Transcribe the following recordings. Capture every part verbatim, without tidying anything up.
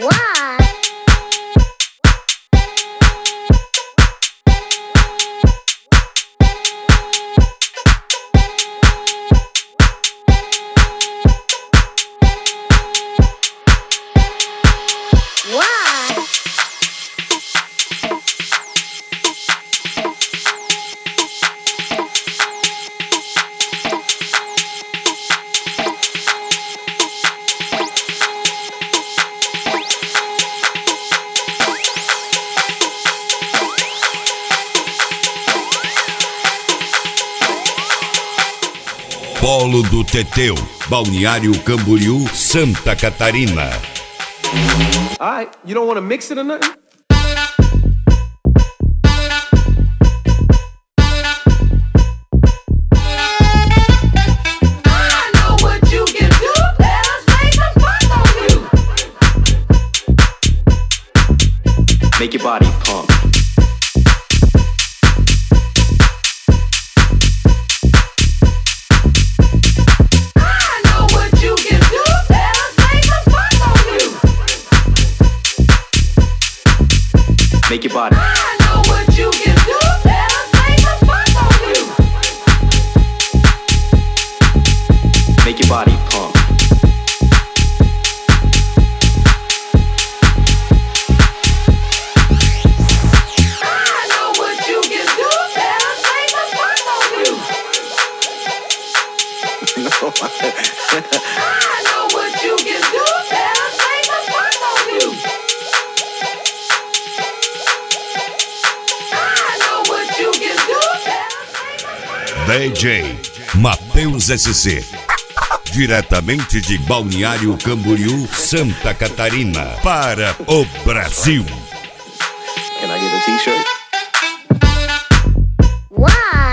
Why? Why? Polo do Teteu, Balneário Camboriú, Santa Catarina. Alright, you don't want to mix it or nothing? I know what you can do. Let us lay some funk on you. Make your body pump. I know what you can do. Let us lay some funk on you. Make your body. I know what you can do. Let us lay some funk on you. Make your body pump. I know what you can do. Let us lay some funk on you. No. I know what you can do. Let us lay some funk on you. I know what you can do. Let us lay some funk on you. D J Matheus S C. Diretamente de Balneário Camboriú, Santa Catarina, para o Brasil. Can I get a t-shirt? Why?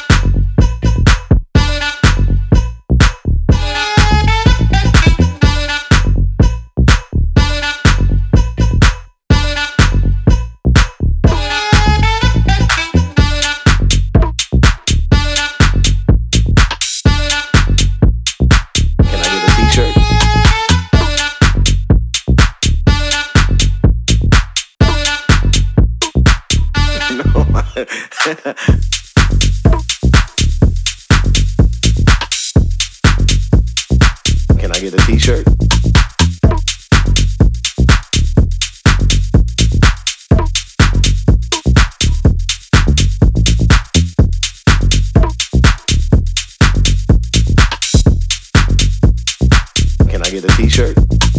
Can I get a t-shirt? No. Can I get a t-shirt? Can I get a t-shirt?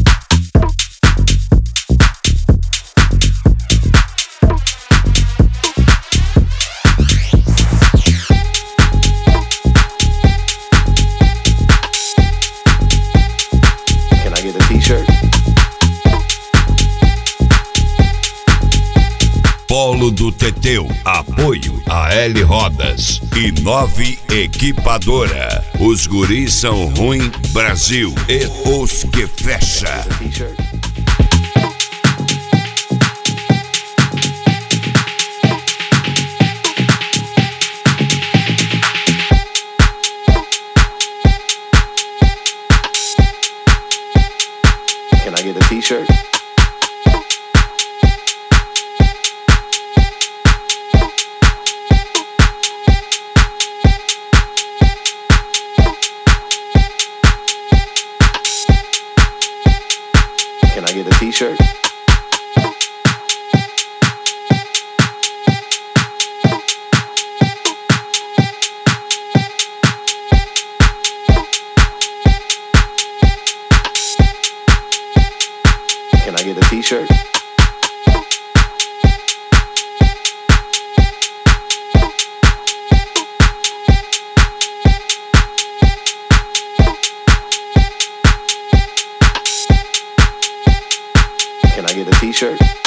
Can I get a t-shirt? Polo do Teteu, apoio a L Rodas e Nove Equipadora. Os guris são ruim, Brasil e os que fecha. T-shirt. Can I get a t-shirt? Can I get a t-shirt? Can I get a t-shirt? Can I get a t-shirt?